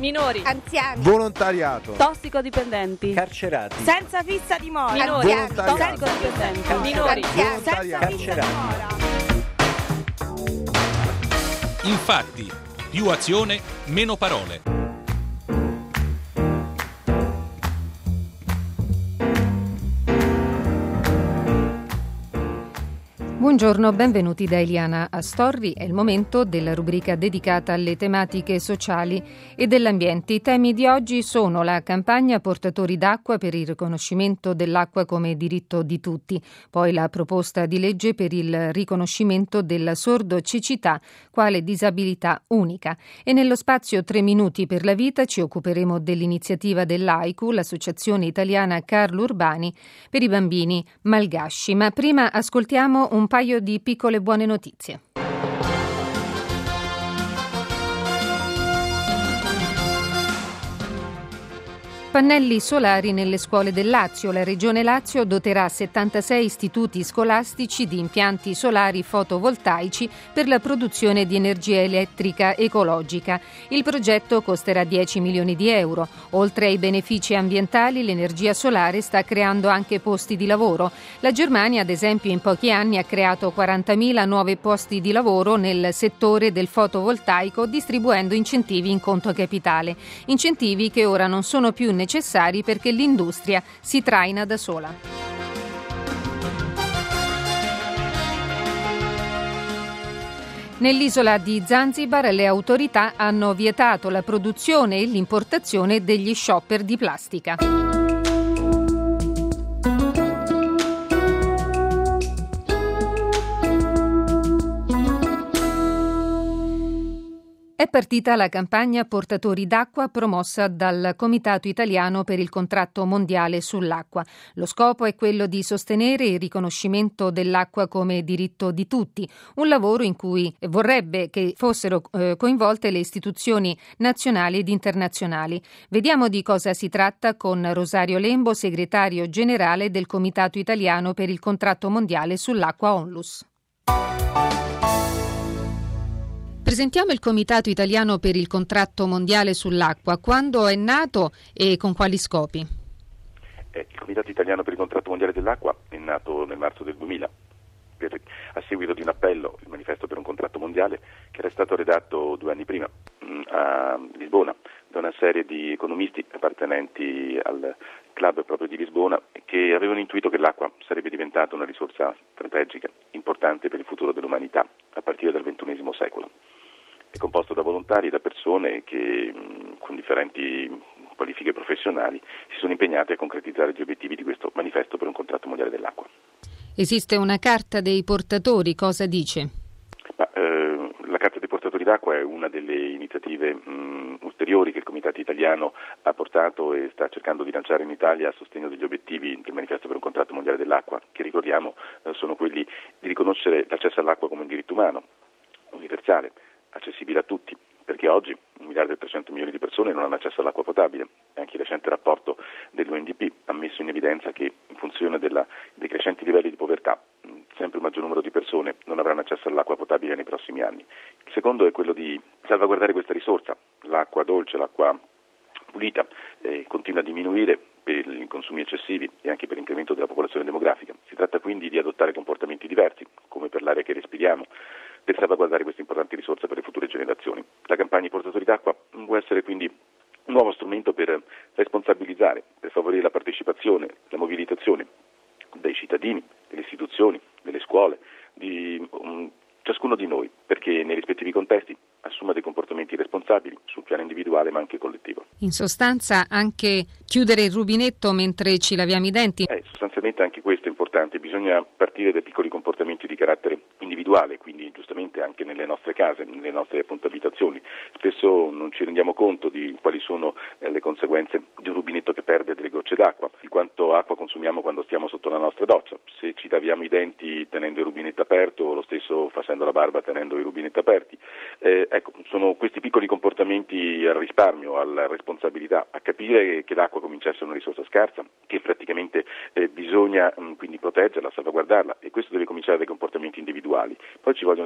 minori, anziani, volontariato, tossicodipendenti, carcerati, senza fissa dimora, minori, volontariato, tossicodipendenti, minori, anziani, senza carcerati. fissa dimora. Infatti, più azione, meno parole. Buongiorno, benvenuti da Eliana Astorri. È il momento della rubrica dedicata alle tematiche sociali e dell'ambiente. I temi di oggi sono la campagna Portatori d'acqua per il riconoscimento dell'acqua come diritto di tutti, poi la proposta di legge per il riconoscimento della sordocecità quale disabilità unica. E nello spazio 3 minuti per la vita ci occuperemo dell'iniziativa dell'AICU, l'Associazione Italiana Carlo Urbani, per i bambini malgasci. Ma prima ascoltiamo un paio di piccole buone notizie. Pannelli solari nelle scuole del Lazio. La Regione Lazio doterà 76 istituti scolastici di impianti solari fotovoltaici per la produzione di energia elettrica ecologica. Il progetto costerà 10 milioni di euro. Oltre ai benefici ambientali, l'energia solare sta creando anche posti di lavoro. La Germania, ad esempio, in pochi anni ha creato 40.000 nuovi posti di lavoro nel settore del fotovoltaico, distribuendo incentivi in conto capitale. Incentivi che ora non sono più necessari perché l'industria si traina da sola. Nell'isola di Zanzibar le autorità hanno vietato la produzione e l'importazione degli shopper di plastica. È partita la campagna Portatori d'acqua promossa dal Comitato Italiano per il Contratto Mondiale sull'Acqua. Lo scopo è quello di sostenere il riconoscimento dell'acqua come diritto di tutti, un lavoro in cui vorrebbe che fossero coinvolte le istituzioni nazionali ed internazionali. Vediamo di cosa si tratta con Rosario Lembo, segretario generale del Comitato Italiano per il Contratto Mondiale sull'Acqua ONLUS. Presentiamo il Comitato Italiano per il Contratto Mondiale sull'Acqua. Quando è nato e con quali scopi? Il Comitato Italiano per il Contratto Mondiale dell'Acqua è nato nel marzo del 2000 a seguito di un appello, il Manifesto per un Contratto Mondiale, che era stato redatto 2 anni prima a Lisbona da una serie di economisti appartenenti al club proprio di Lisbona, che avevano intuito che l'acqua sarebbe diventata una risorsa strategica importante per il futuro dell'umanità a partire dal XXI secolo. È composto da volontari e da persone che con differenti qualifiche professionali si sono impegnate a concretizzare gli obiettivi di questo Manifesto per un Contratto Mondiale dell'Acqua. Esiste una carta dei portatori, cosa dice? La Carta dei portatori d'acqua è una delle iniziative ulteriori che il Comitato Italiano ha portato e sta cercando di lanciare in Italia a sostegno degli obiettivi del Manifesto per un Contratto Mondiale dell'Acqua, che ricordiamo sono quelli di riconoscere l'accesso all'acqua come un diritto umano, universale, accessibile a tutti, perché oggi 1.300.000.000 di persone non hanno accesso all'acqua potabile. Anche il recente rapporto dell'UNDP ha messo in evidenza che in funzione dei crescenti livelli di povertà sempre un maggior numero di persone non avranno accesso all'acqua potabile nei prossimi anni. Il secondo è quello di salvaguardare questa risorsa, l'acqua dolce, l'acqua pulita, continua a diminuire per i consumi eccessivi e anche per l'incremento della popolazione demografica. Si tratta quindi di adottare comportamenti diversi, come per l'aria che respiriamo, per salvaguardare questa importante risorsa per le future generazioni. La campagna Portatori d'acqua può essere quindi un nuovo strumento per responsabilizzare, per favorire la partecipazione, la mobilitazione dei cittadini, delle istituzioni, delle scuole, di ciascuno di noi, perché nei rispettivi contesti assuma dei comportamenti responsabili sul piano individuale ma anche collettivo. In sostanza anche chiudere il rubinetto mentre ci laviamo i denti? Sostanzialmente anche questo è importante, bisogna partire dai piccoli comportamenti di carattere individuale, quindi giustamente anche nelle nostre case, nelle nostre appunto abitazioni. Spesso non ci rendiamo conto di quali sono le conseguenze di un rubinetto che perde delle gocce d'acqua, di quanto acqua consumiamo quando stiamo sotto la nostra doccia. Se ci laviamo i denti tenendo il rubinetto aperto o lo stesso facendo la barba tenendo i rubinetti aperti, sono questi piccoli comportamenti al risparmio, alla responsabilità, a capire che l'acqua comincia a essere una risorsa scarsa, che praticamente bisogna quindi proteggerla, salvaguardarla, e questo deve cominciare dai comportamenti individuali. Poi ci vogliono dei comportamenti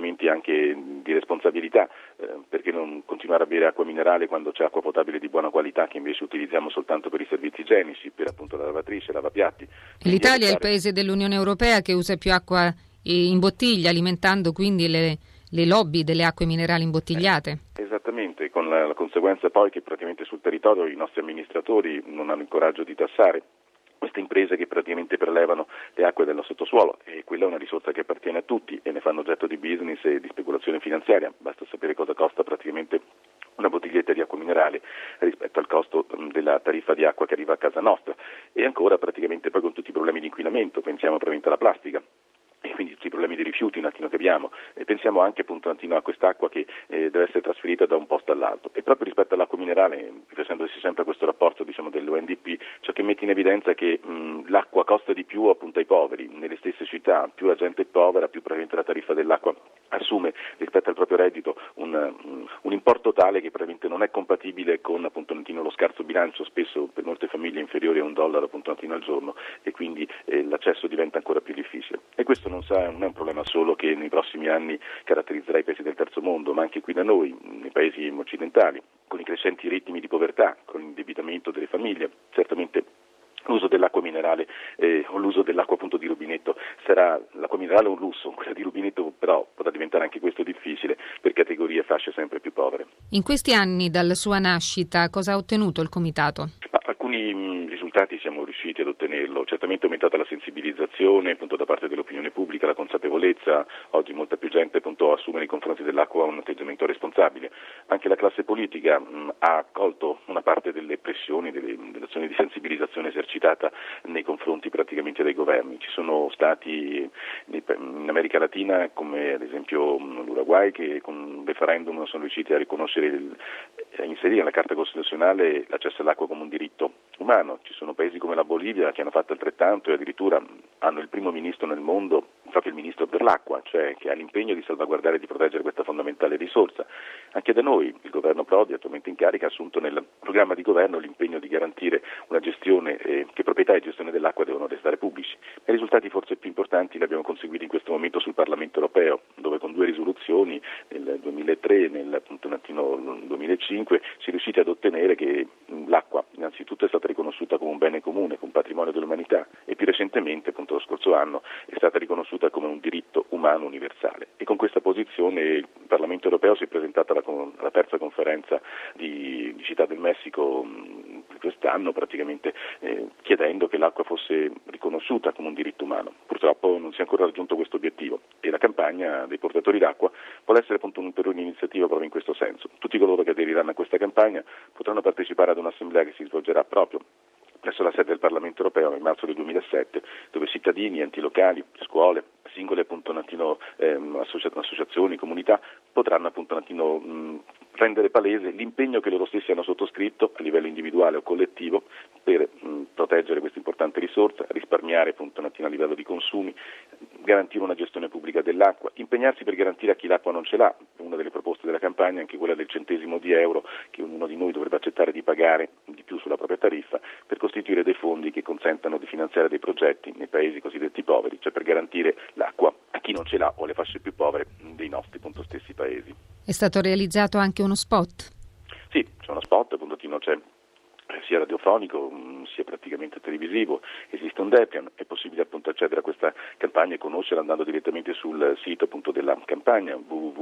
ragionamenti anche di responsabilità, perché non continuare a bere acqua minerale quando c'è acqua potabile di buona qualità che invece utilizziamo soltanto per i servizi igienici, per appunto la lavatrice, lavapiatti. L'Italia è il paese dell'Unione Europea che usa più acqua in bottiglia, alimentando quindi le lobby delle acque minerali imbottigliate. Esattamente, con la conseguenza poi che praticamente sul territorio i nostri amministratori non hanno il coraggio di tassare queste imprese che praticamente prelevano le acque del sottosuolo, e quella è una risorsa che appartiene a tutti e ne fanno oggetto di business e di speculazione finanziaria. Basta sapere cosa costa praticamente una bottiglietta di acqua minerale rispetto al costo della tariffa di acqua che arriva a casa nostra, e ancora praticamente poi con tutti i problemi di inquinamento, pensiamo probabilmente alla plastica. E quindi tutti i problemi di rifiuti un attimo che abbiamo, e pensiamo anche appunto un attimo a quest'acqua che deve essere trasferita da un posto all'altro. E proprio rispetto all'acqua minerale, facendosi sempre questo rapporto dell'UNDP, ciò che mette in evidenza è che l'acqua costa di più appunto ai poveri. Nelle stesse città più la gente è povera, più probabilmente la tariffa dell'acqua assume rispetto al proprio reddito un importo tale che probabilmente non è compatibile con appunto lo scarso bilancio, spesso per molte famiglie inferiore a $1 appunto al giorno, e quindi l'accesso diventa ancora più difficile. E questo non è un problema solo che nei prossimi anni caratterizzerà i paesi del terzo mondo, ma anche qui da noi, nei paesi occidentali, con i crescenti ritmi di povertà, con l'indebitamento delle famiglie. Certamente l'uso dell'acqua minerale o l'uso dell'acqua appunto di rubinetto sarà, l'acqua minerale è un lusso, quella di rubinetto però potrà diventare anche questo difficile per categorie e fasce sempre più povere. In questi anni dalla sua nascita cosa ha ottenuto il Comitato? Alcuni risultati siamo riusciti ad ottenerlo, certamente è aumentata la sensibilizzazione appunto da parte dell'opinione pubblica, la consapevolezza, oggi molta più gente appunto assume nei confronti dell'acqua un atteggiamento responsabile, anche la classe politica ha accolto una parte delle pressioni, delle azioni di sensibilizzazione esercitata nei confronti praticamente dei governi. Ci sono stati in America Latina, come ad esempio l'Uruguay, che con un referendum sono riusciti a riconoscere a inserire nella Carta Costituzionale l'accesso all'acqua come un diritto umano. Ci sono paesi come la Bolivia che hanno fatto altrettanto e addirittura hanno il primo ministro nel mondo, proprio il ministro per l'acqua, cioè che ha l'impegno di salvaguardare e di proteggere questa fondamentale risorsa. Anche da noi il governo Prodi, attualmente in carica, ha assunto nel programma di governo l'impegno di garantire una gestione, che proprietà e gestione dell'acqua devono restare pubblici. I risultati forse più importanti li abbiamo conseguiti in questo momento sul Parlamento europeo, dove con 2 risoluzioni nel 2003 e nel 2005 si è riusciti ad ottenere che l'acqua innanzitutto è stata riconosciuta come un bene comune, come un patrimonio dell'umanità, e più recentemente, appunto lo scorso anno, è stata riconosciuta come un diritto umano universale. E con questa posizione il Parlamento europeo si è presentato alla terza conferenza di Città del Messico quest'anno, praticamente chiedendo che l'acqua fosse riconosciuta come un diritto umano. Purtroppo non si è ancora raggiunto questo obiettivo, e la campagna dei portatori d'acqua vuole essere appunto un'ulteriore iniziativa proprio in questo senso. Tutti coloro che aderiranno a questa campagna potranno partecipare ad un'assemblea che si svolgerà proprio presso la sede del Parlamento europeo nel marzo del 2007, dove cittadini, enti locali, scuole, singole appunto associazioni, comunità potranno appunto rendere palese l'impegno che loro stessi hanno sottoscritto a livello individuale o collettivo per proteggere questa importante risorsa, risparmiare appunto a livello di consumi, garantire una gestione pubblica dell'acqua, impegnarsi per garantire a chi l'acqua non ce l'ha. Una delle proposte della campagna è anche quella del centesimo di euro che ognuno di noi dovrebbe accettare di pagare di più sulla propria tariffa per costituire dei fondi che consentano di finanziare dei progetti nei paesi cosiddetti poveri, cioè per garantire l'acqua a chi non ce l'ha o alle fasce più povere dei nostri appunto stessi paesi. È stato realizzato anche uno spot? Sì, c'è uno spot, appunto c'è sia radiofonico sia praticamente televisivo, esiste un Debian, è possibile appunto accedere a questa campagna e conoscerla andando direttamente sul sito appunto della campagna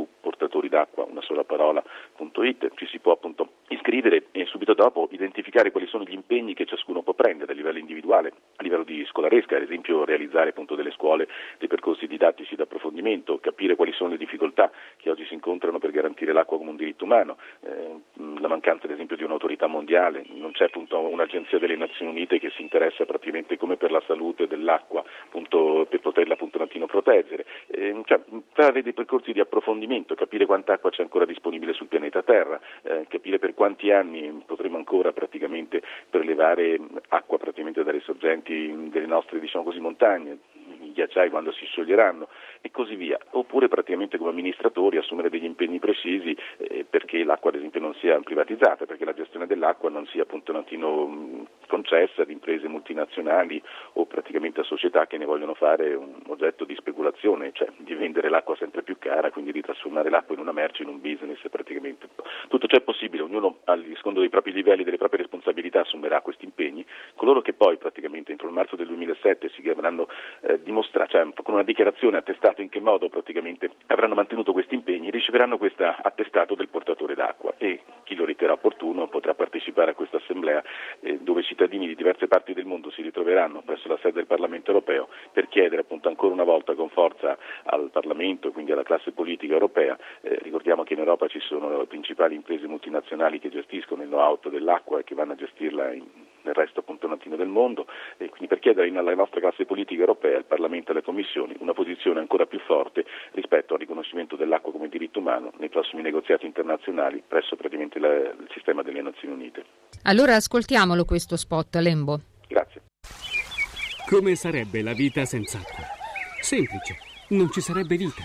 www.portatoridacqua.it. Ci si può appunto iscrivere e subito dopo identificare quali sono gli impegni che ciascuno può prendere a livello individuale, a livello di scolaresca, ad esempio realizzare appunto delle scuole, dei percorsi didattici d'approfondimento, capire quali sono le difficoltà che oggi si incontrano per garantire l'acqua come un diritto umano, la mancanza ad esempio di un'autorità mondiale, non c'è appunto un'agenzia delle Nazioni Unite che si interessa praticamente come per la salute dell'acqua appunto per poterla appunto proteggere, fare dei percorsi di approfondimento, capire quanta acqua c'è ancora disponibile sul pianeta Terra, capire per quanti anni potremo ancora praticamente prelevare acqua praticamente dalle sorgenti delle nostre montagne, i ghiacciai quando si scioglieranno e così via, oppure praticamente come amministratori assumere degli impegni precisi perché l'acqua ad esempio non sia privatizzata, perché la gestione dell'acqua non sia appunto concessa ad imprese multinazionali o praticamente a società che ne vogliono fare un oggetto di speculazione, cioè di vendere l'acqua sempre più cara, quindi di trasformare l'acqua in una merce, in un business praticamente. Tutto ciò è possibile, ognuno a secondo dei propri livelli, delle proprie responsabilità assumerà questi impegni. Coloro che poi praticamente entro il marzo del 2007 si avranno dimostrato, cioè con una dichiarazione attestato in che modo praticamente avranno mantenuto questi impegni, riceveranno questo attestato del portatore d'acqua e chi lo riterrà opportuno potrà partecipare a questa assemblea dove cittadini di diverse parti del mondo si ritroveranno presso la sede del Parlamento europeo per chiedere appunto ancora una volta con forza al Parlamento e quindi alla classe politica europea. Ricordiamo che in Europa ci sono le principali imprese multinazionali che gestiscono il know-how dell'acqua e che vanno a gestirla nel resto appunto latino del mondo, e quindi per chiedere alla nostra classe politica europea, al Parlamento e alle Commissioni una posizione ancora più forte rispetto al riconoscimento dell'acqua come diritto umano nei prossimi negoziati internazionali presso praticamente il sistema delle Nazioni Unite. Allora ascoltiamolo questo spot, Lembo. Grazie. Come sarebbe la vita senza acqua? Semplice, non ci sarebbe vita.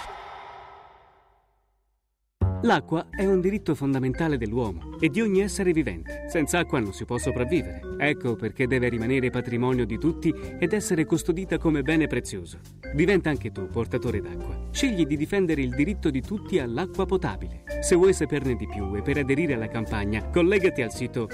L'acqua è un diritto fondamentale dell'uomo e di ogni essere vivente. Senza acqua non si può sopravvivere. Ecco perché deve rimanere patrimonio di tutti ed essere custodita come bene prezioso. Diventa anche tu portatore d'acqua. Scegli di difendere il diritto di tutti all'acqua potabile. Se vuoi saperne di più e per aderire alla campagna, collegati al sito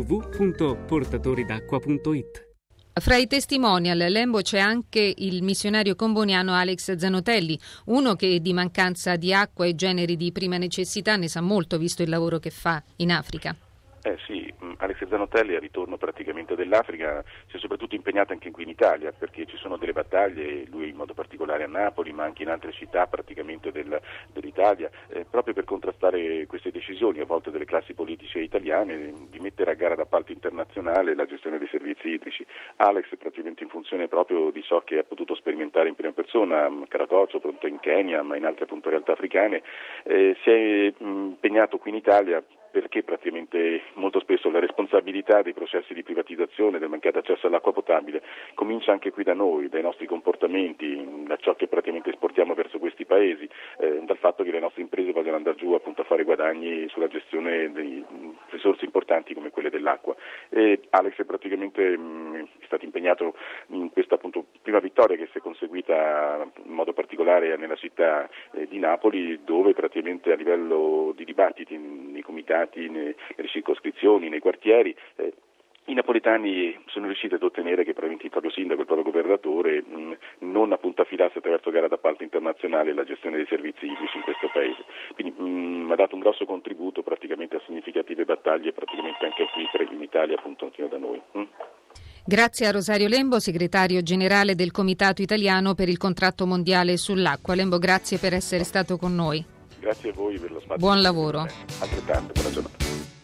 www.portatoridacqua.it. Fra i testimonial, Lembo, c'è anche il missionario comboniano Alex Zanotelli, uno che di mancanza di acqua e generi di prima necessità ne sa molto, visto il lavoro che fa in Africa. Sì, Alex Zanotelli al ritorno praticamente dell'Africa si è soprattutto impegnato anche qui in Italia perché ci sono delle battaglie, lui in modo particolare a Napoli ma anche in altre città praticamente dell'Italia, proprio per contrastare queste decisioni a volte delle classi politiche italiane di mettere a gara d'appalto internazionale la gestione dei servizi idrici. Alex praticamente in funzione proprio di ciò che ha potuto sperimentare in prima persona a Karakocho, pronto in Kenya ma in altre appunto realtà africane, si è impegnato qui in Italia perché praticamente molto spesso la responsabilità dei processi di privatizzazione, del mancato accesso all'acqua potabile, comincia anche qui da noi, dai nostri comportamenti, da ciò che praticamente esportiamo verso questi paesi, dal fatto che le nostre imprese vogliono andare giù appunto a fare guadagni sulla gestione di risorse importanti come quelle dell'acqua. E Alex è praticamente è stato impegnato in questa appunto prima vittoria che si è conseguita in modo particolare nella città di Napoli, dove praticamente a livello di dibattiti nei comitati, nelle circoscrizioni, nei quartieri, i napoletani sono riusciti ad ottenere che probabilmente il proprio sindaco, il proprio governatore non appunto affidasse attraverso gara d'appalto internazionale la gestione dei servizi idrici in questo paese. Quindi ha dato un grosso contributo praticamente a significative battaglie praticamente anche qui in Italia appunto fino da noi. Grazie a Rosario Lembo, segretario generale del Comitato Italiano per il Contratto Mondiale sull'Acqua. Lembo, grazie per essere stato con noi. Grazie a voi per lo spazio. Buon lavoro. Altrettanto, buona giornata.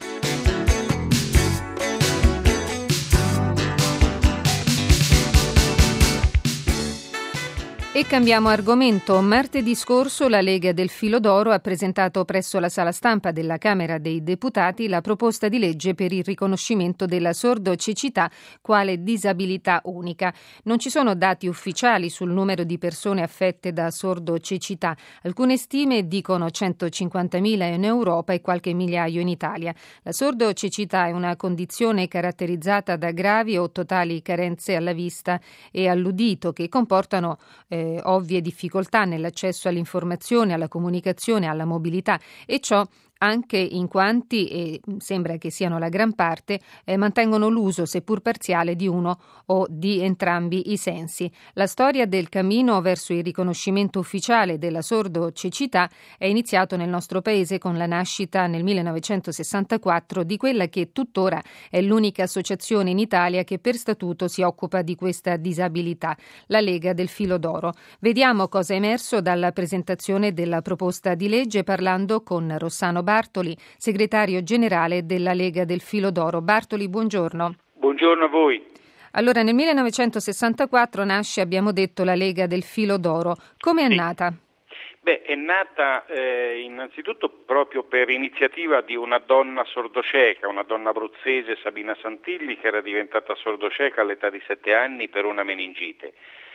E cambiamo argomento. Martedì scorso la Lega del Filo d'Oro ha presentato presso la sala stampa della Camera dei Deputati la proposta di legge per il riconoscimento della sordocecità quale disabilità unica. Non ci sono dati ufficiali sul numero di persone affette da sordocecità. Alcune stime dicono 150.000 in Europa e qualche migliaio in Italia. La sordocecità è una condizione caratterizzata da gravi o totali carenze alla vista e all'udito che comportano ovvie difficoltà nell'accesso all'informazione, alla comunicazione, alla mobilità e ciò anche in quanti, e sembra che siano la gran parte, mantengono l'uso, seppur parziale, di uno o di entrambi i sensi. La storia del cammino verso il riconoscimento ufficiale della sordocecità è iniziato nel nostro paese con la nascita nel 1964 di quella che tuttora è l'unica associazione in Italia che per statuto si occupa di questa disabilità, la Lega del Filo d'Oro. Vediamo cosa è emerso dalla presentazione della proposta di legge parlando con Rossano Bartoli, segretario generale della Lega del Filo d'Oro. Bartoli, buongiorno. Buongiorno a voi. Allora, nel 1964 nasce, abbiamo detto, la Lega del Filo d'Oro. Come è nata? È nata innanzitutto proprio per iniziativa di una donna sordocieca, una donna abruzzese, Sabina Santilli, che era diventata sordocieca all'età di 7 anni per una meningite.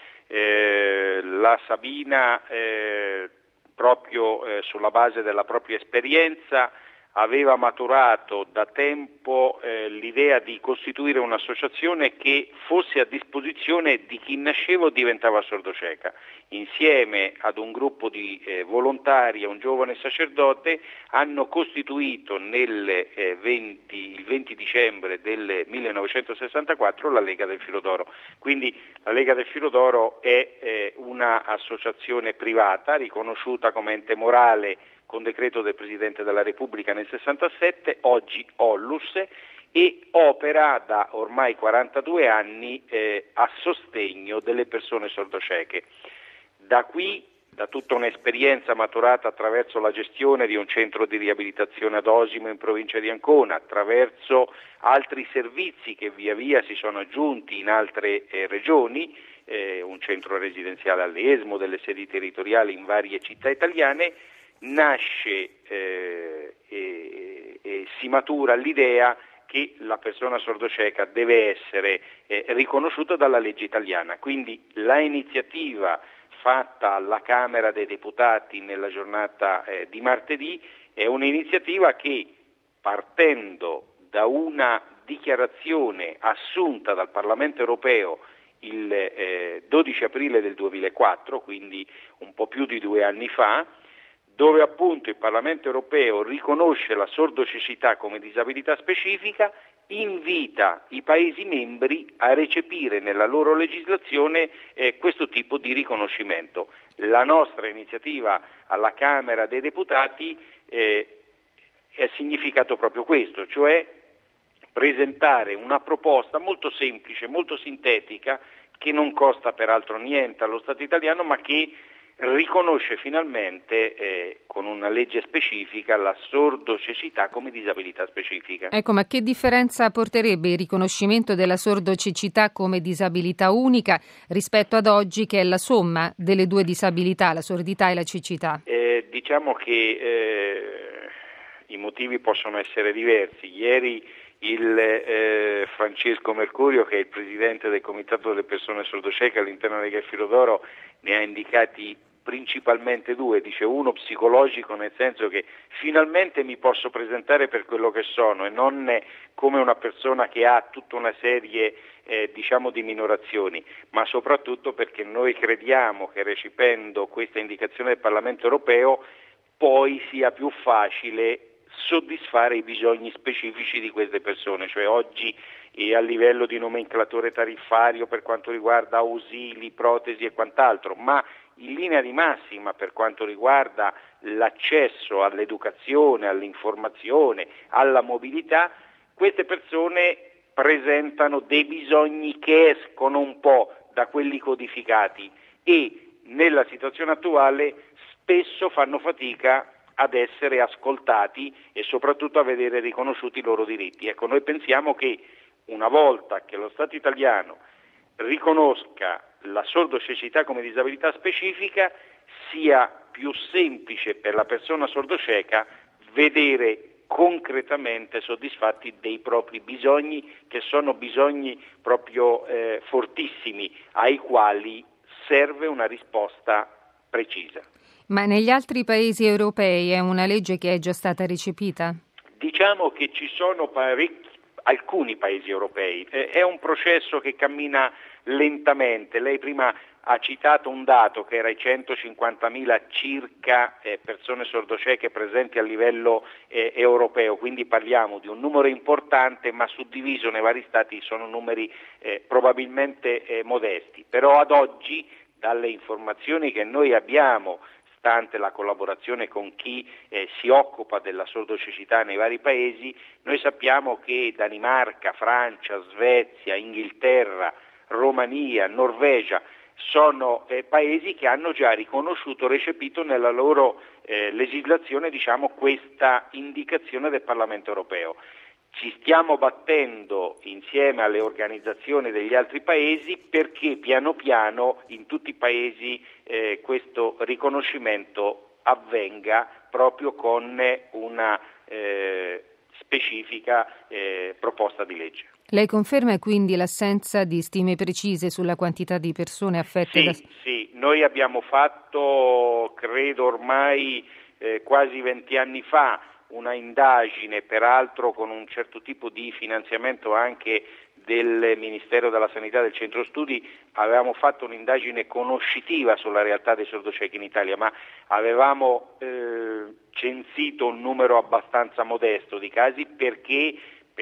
La Sabina proprio sulla base della propria esperienza aveva maturato da tempo l'idea di costituire un'associazione che fosse a disposizione di chi nasceva o diventava sordocieca. Insieme ad un gruppo di volontari e un giovane sacerdote hanno costituito il 20 dicembre del 1964 la Lega del Filo d'Oro. Quindi la Lega del Filo d'Oro è una associazione privata riconosciuta come ente morale con decreto del Presidente della Repubblica nel 67, oggi Onlus, e opera da ormai 42 anni a sostegno delle persone sordocieche. Da qui, da tutta un'esperienza maturata attraverso la gestione di un centro di riabilitazione ad Osimo in provincia di Ancona, attraverso altri servizi che via via si sono aggiunti in altre regioni, un centro residenziale all'Esmo, delle sedi territoriali in varie città italiane, nasce e si matura l'idea che la persona sordocieca deve essere riconosciuta dalla legge italiana. Quindi la iniziativa fatta alla Camera dei Deputati nella giornata di martedì è un'iniziativa che, partendo da una dichiarazione assunta dal Parlamento europeo il 12 aprile del 2004, quindi un po' più di 2 anni fa, dove appunto il Parlamento europeo riconosce la sordocecità come disabilità specifica, invita i Paesi membri a recepire nella loro legislazione questo tipo di riconoscimento. La nostra iniziativa alla Camera dei Deputati ha significato proprio questo, cioè presentare una proposta molto semplice, molto sintetica, che non costa peraltro niente allo Stato italiano, ma che riconosce finalmente con una legge specifica la sordocecità come disabilità specifica. Ecco, ma che differenza porterebbe il riconoscimento della sordocecità come disabilità unica rispetto ad oggi, che è la somma delle due disabilità, la sordità e la cecità? Diciamo che i motivi possono essere diversi. Ieri il Francesco Mercurio, che è il presidente del Comitato delle persone sordocieche all'interno della Lega del Filo d'Oro, ne ha indicati principalmente 2, dice uno psicologico, nel senso che finalmente mi posso presentare per quello che sono e non come una persona che ha tutta una serie di minorazioni, ma soprattutto perché noi crediamo che recependo questa indicazione del Parlamento europeo poi sia più facile soddisfare i bisogni specifici di queste persone, cioè oggi a livello di nomenclatore tariffario per quanto riguarda ausili, protesi e quant'altro, ma in linea di massima per quanto riguarda l'accesso all'educazione, all'informazione, alla mobilità, queste persone presentano dei bisogni che escono un po' da quelli codificati e nella situazione attuale spesso fanno fatica ad essere ascoltati e soprattutto a vedere riconosciuti i loro diritti. Ecco, noi pensiamo che una volta che lo Stato italiano riconosca la sordocecità come disabilità specifica, sia più semplice per la persona sordocieca vedere concretamente soddisfatti dei propri bisogni, che sono bisogni proprio fortissimi, ai quali serve una risposta precisa. Ma negli altri paesi europei è una legge che è già stata recepita? Diciamo che ci sono alcuni paesi europei, è un processo che cammina lentamente. Lei prima ha citato un dato che era i 150.000 circa persone sordocieche presenti a livello europeo, quindi parliamo di un numero importante, ma suddiviso nei vari stati sono numeri probabilmente modesti. Però ad oggi, dalle informazioni che noi abbiamo, stante la collaborazione con chi si occupa della sordocecità nei vari paesi, noi sappiamo che Danimarca, Francia, Svezia, Inghilterra, Romania, Norvegia sono paesi che hanno già riconosciuto, recepito nella loro legislazione, questa indicazione del Parlamento europeo. Ci stiamo battendo insieme alle organizzazioni degli altri paesi perché piano piano in tutti i paesi questo riconoscimento avvenga proprio con una specifica proposta di legge. Lei conferma quindi l'assenza di stime precise sulla quantità di persone affette Sì, noi abbiamo fatto, credo ormai quasi 20 anni fa, una indagine, peraltro con un certo tipo di finanziamento anche del Ministero della Sanità, del Centro Studi, avevamo fatto un'indagine conoscitiva sulla realtà dei sordociechi in Italia, ma avevamo censito un numero abbastanza modesto di casi perché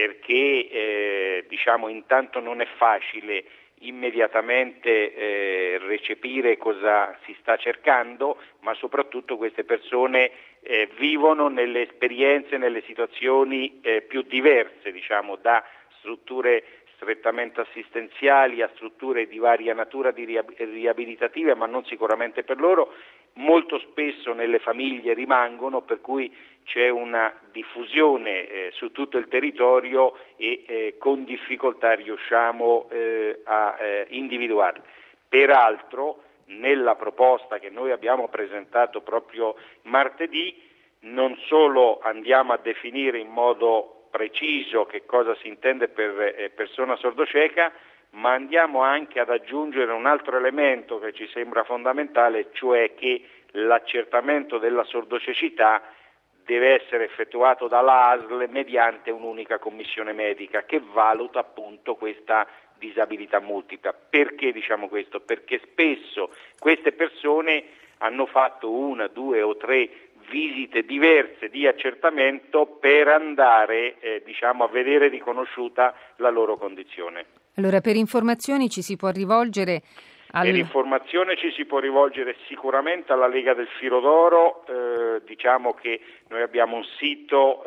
intanto non è facile immediatamente recepire cosa si sta cercando, ma soprattutto queste persone vivono nelle esperienze, nelle situazioni più diverse, da strutture strettamente assistenziali a strutture di varia natura riabilitative, ma non sicuramente per loro, molto spesso nelle famiglie rimangono, per cui c'è una diffusione su tutto il territorio e con difficoltà riusciamo a individuarli. Peraltro, nella proposta che noi abbiamo presentato proprio martedì, non solo andiamo a definire in modo preciso che cosa si intende per persona sordocieca, ma andiamo anche ad aggiungere un altro elemento che ci sembra fondamentale, cioè che l'accertamento della sordocecità deve essere effettuato dalla ASL mediante un'unica commissione medica che valuta appunto questa disabilità multipla. Perché diciamo questo? Perché spesso queste persone hanno fatto 1, 2 o 3 visite diverse di accertamento per andare a vedere riconosciuta la loro condizione. Allora, per informazioni ci si può rivolgere Per informazione ci si può rivolgere sicuramente alla Lega del Filo d'Oro, diciamo che noi abbiamo un sito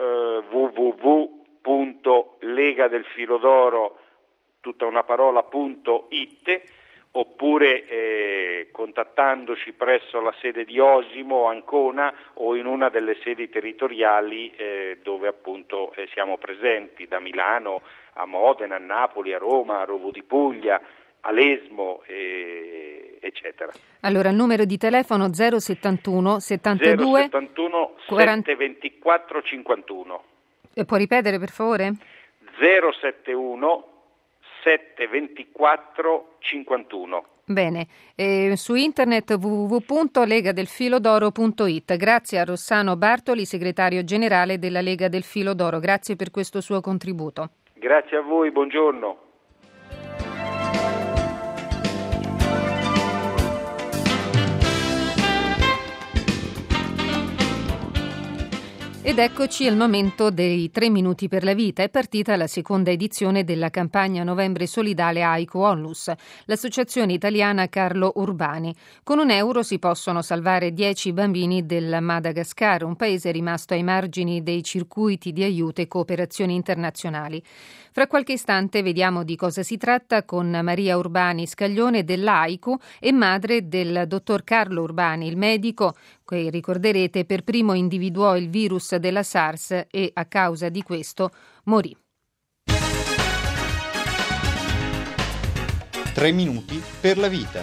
www.legadelfilodoro tutta una parola.it, oppure contattandoci presso la sede di Osimo, Ancona o in una delle sedi territoriali dove appunto siamo presenti, da Milano a Modena, a Napoli, a Roma, a Rovo di Puglia, a Lesmo, eccetera. Allora, il numero di telefono 071 72 724 51. Può ripetere per favore? 071 724 51. Bene, su internet www.legadelfilodoro.it. Grazie a Rossano Bartoli, segretario generale della Lega del Filo d'Oro. Grazie per questo suo contributo. Grazie a voi, buongiorno. Ed eccoci al momento dei 3 minuti per la vita. È partita la seconda edizione della campagna Novembre Solidale AICU Onlus, l'associazione italiana Carlo Urbani. Con €1 si possono salvare 10 bambini del Madagascar, un paese rimasto ai margini dei circuiti di aiuto e cooperazione internazionali. Fra qualche istante vediamo di cosa si tratta con Maria Urbani Scaglione dell'AICU e madre del dottor Carlo Urbani, il medico che, ricorderete, per primo individuò il virus della SARS e a causa di questo morì. 3 minuti per la vita.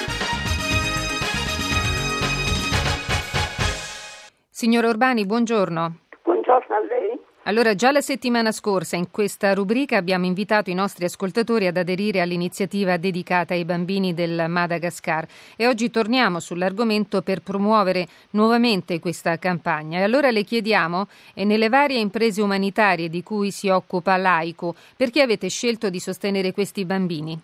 Signora Urbani, buongiorno. Buongiorno a lei. Allora, già la settimana scorsa in questa rubrica abbiamo invitato i nostri ascoltatori ad aderire all'iniziativa dedicata ai bambini del Madagascar e oggi torniamo sull'argomento per promuovere nuovamente questa campagna. E allora le chiediamo, nelle varie imprese umanitarie di cui si occupa l'AICU, perché avete scelto di sostenere questi bambini?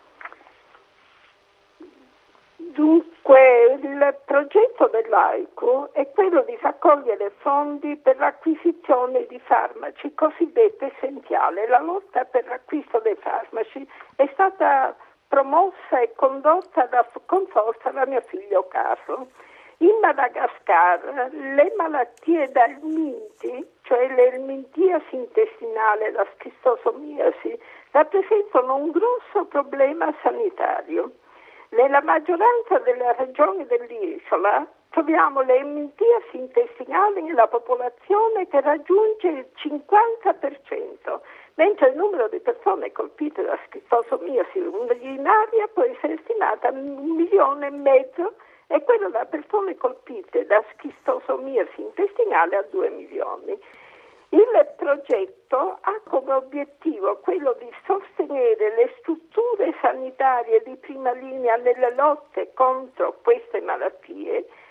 Dunque, il progetto dell'AICU è quello di raccogliere fondi per l'acquisizione di farmaci cosiddetti essenziali. La lotta per l'acquisto dei farmaci è stata promossa e condotta con forza da mio figlio Carlo. In Madagascar le malattie da elminti, cioè l'elmintiasi intestinale e la schistosomiasi, rappresentano un grosso problema sanitario. Nella maggioranza delle regioni dell'isola troviamo l'elmintiasi intestinale nella popolazione che raggiunge il 50%, mentre il numero di persone colpite da schistosomiasi urinaria può essere stimato a 1,5 milioni e quello da persone colpite da schistosomiasi intestinale a 2 milioni. Il progetto ha come obiettivo quello di sostenere le strutture sanitarie di prima linea nelle lotte contro queste malattie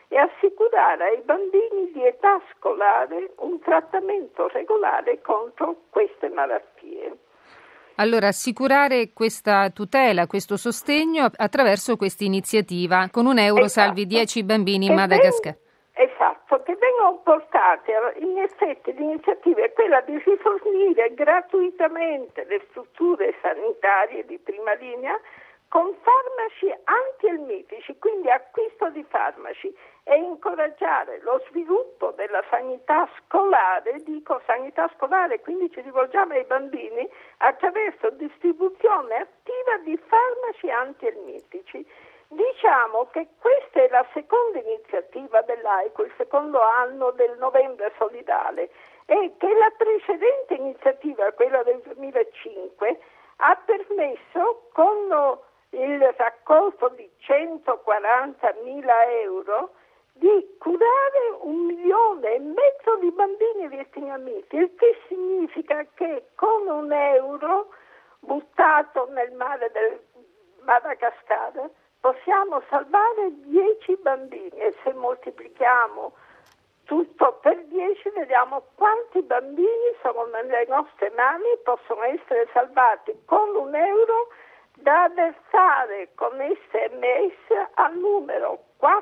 e assicurare ai bambini di età scolare un trattamento regolare contro queste malattie. Allora, assicurare questa tutela, questo sostegno attraverso questa iniziativa. Con €1 salvi 10 bambini in Madagascar. Esatto, che vengono portate, in effetti l'iniziativa è quella di rifornire gratuitamente le strutture sanitarie di prima linea con farmaci antielmitici, quindi acquisto di farmaci, e incoraggiare lo sviluppo della sanità scolare, dico sanità scolare, quindi ci rivolgiamo ai bambini attraverso distribuzione attiva di farmaci antielmitici. Diciamo che questa è la seconda iniziativa dell'AICO, il secondo anno del Novembre Solidale, e che la precedente iniziativa, quella del 2005, ha permesso con il raccolto di 140.000 euro di curare 1,5 milioni di bambini vietnamiti, il che significa che con €1 buttato nel mare del Madagascar possiamo salvare 10 bambini, e se moltiplichiamo tutto per 10 vediamo quanti bambini sono nelle nostre mani e possono essere salvati con €1 da versare con SMS al numero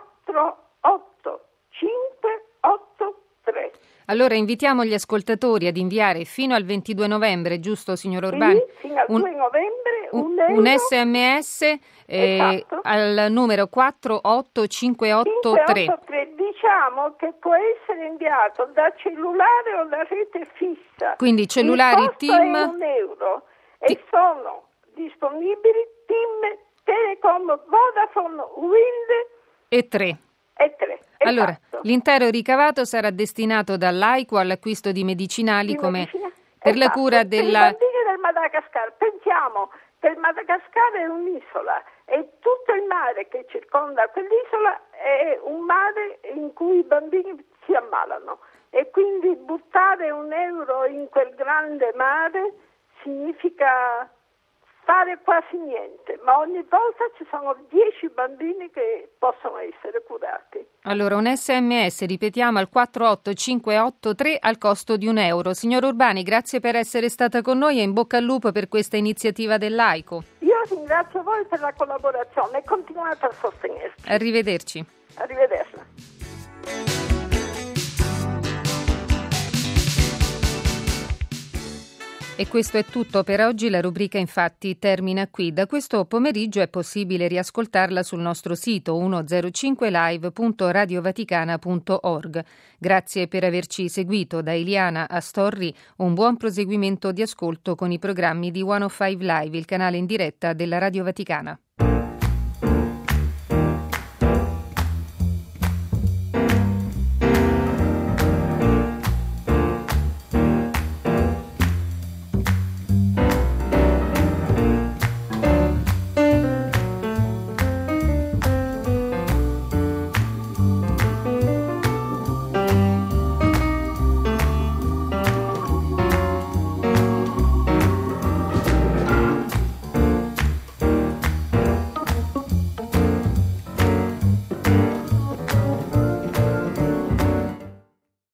48583. Allora invitiamo gli ascoltatori ad inviare fino al 22 novembre, giusto signor Urbani? Sì, fino al 2 novembre un SMS esatto, al numero 48583. Diciamo che può essere inviato da cellulare o da rete fissa. Quindi cellulari il costo TIM è €1 e sono disponibili TIM, Telecom, Vodafone, Wind e 3. Allora, esatto. l'intero ricavato sarà destinato dall'AICO all'acquisto di medicinali per la cura per della... i bambini del Madagascar. Pensiamo che il Madagascar è un'isola e tutto il mare che circonda quell'isola è un mare in cui i bambini si ammalano, e quindi buttare €1 in quel grande mare significa fare quasi niente, ma ogni volta ci sono 10 bambini che possono essere curati. Allora, un SMS, ripetiamo, al 48583 al costo di €1. Signor Urbani, grazie per essere stata con noi e in bocca al lupo per questa iniziativa dell'AICO. Io ringrazio voi per la collaborazione e continuate a sostenerci. Arrivederci. Arrivederci. E questo è tutto per oggi. La rubrica Infatti termina qui. Da questo pomeriggio è possibile riascoltarla sul nostro sito 105live.radiovaticana.org. Grazie per averci seguito. Da Eliana Astorri un buon proseguimento di ascolto con i programmi di 105 Live, il canale in diretta della Radio Vaticana.